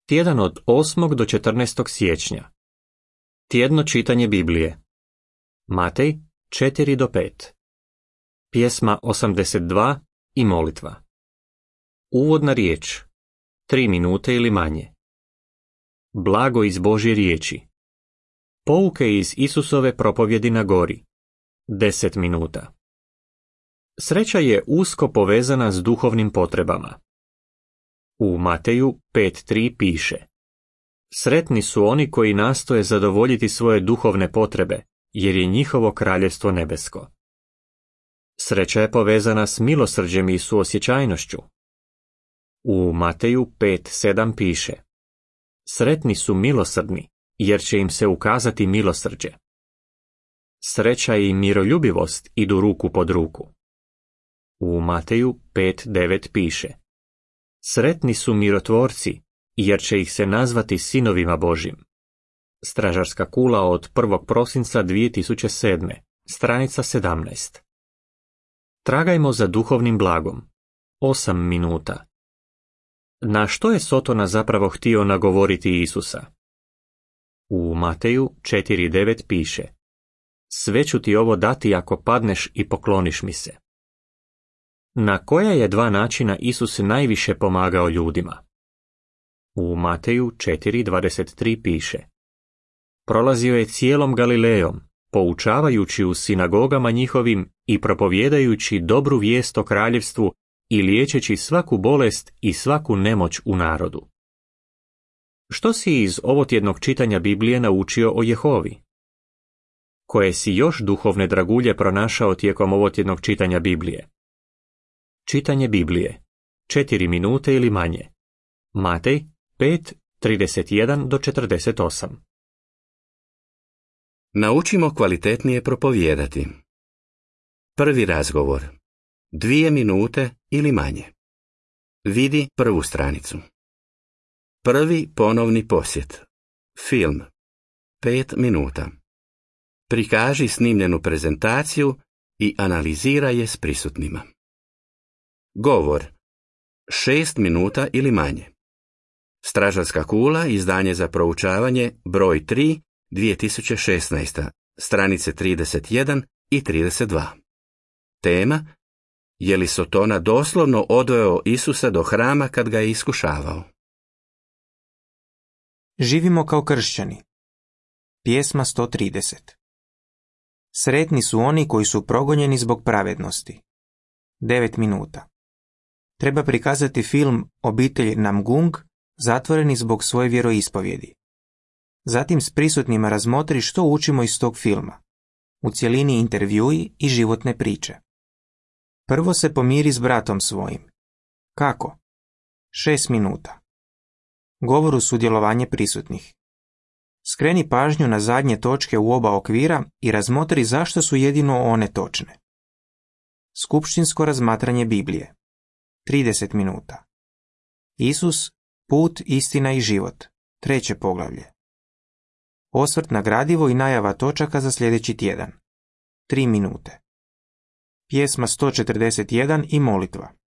Tjedan od 8. do 14. siječnja. Tjedno čitanje Biblije. Matej 4 do 5. Pjesma 82 i molitva. Uvodna riječ. 3 minute ili manje. Blago iz Božje riječi. Pouke iz Isusove propovjedi na gori. 10 minuta. Sreća je usko povezana s duhovnim potrebama. U Mateju 5.3 piše: Sretni su oni koji nastoje zadovoljiti svoje duhovne potrebe, jer je njihovo kraljevstvo nebesko. Sreća je povezana s milosrđem i suosjećajnošću. U Mateju 5.7 piše: Sretni su milosrdni, jer će im se ukazati milosrđe. Sreća i miroljubivost idu ruku pod ruku. U Mateju 5.9 piše: Sretni su mirotvorci, jer će ih se nazvati sinovima Božjim. Stražarska kula od 1. prosinca 2007. Stranica 17. Tragajmo za duhovnim blagom. 8 minuta. Na što je Sotona zapravo htio nagovoriti Isusa? U Mateju 4.9 piše: Sve ću ti ovo dati ako padneš i pokloniš mi se. Na koja je 2 načina Isus najviše pomagao ljudima? U Mateju 4.23 piše: Prolazio je cijelom Galilejom, poučavajući u sinagogama njihovim i propovjedajući dobru vijest o kraljevstvu i liječeći svaku bolest i svaku nemoć u narodu. Što si iz ovotjednog čitanja Biblije naučio o Jehovi? Koje si još duhovne dragulje pronašao tijekom ovotjednog čitanja Biblije? Čitanje Biblije. 4 minute ili manje. Matej 5.31 do 48. Naučimo kvalitetnije propovijedati. Prvi razgovor. 2 minute ili manje. Vidi prvu stranicu. Prvi ponovni posjet. Film. 5 minuta. Prikaži snimljenu prezentaciju i analiziraj je s prisutnima. Govor. 6 minuta ili manje. Stražarska kula, izdanje za proučavanje, broj 3, 2016. Stranice 31 i 32. Tema: Je li Sotona doslovno odveo Isusa do hrama kad ga je iskušavao? Živimo kao kršćani. Pjesma 130. Sretni su oni koji su progonjeni zbog pravednosti. 9 minuta. Treba prikazati film Obitelj Namgung, zatvoreni zbog svoje vjeroispovjedi. Zatim s prisutnima razmotri što učimo iz tog filma. U cjelini intervjui i životne priče. Prvo se pomiri s bratom svojim. Kako? 6 minuta. Govoru sudjelovanje prisutnih. Skreni pažnju na zadnje točke u oba okvira i razmotri zašto su jedino one točne. Skupštinsko razmatranje Biblije. 30 minuta. Isus, put, istina i život. 3. poglavlje. Osvrt na gradivo i najava točaka za sljedeći tjedan. 3 minute. Pjesma 141 i molitva.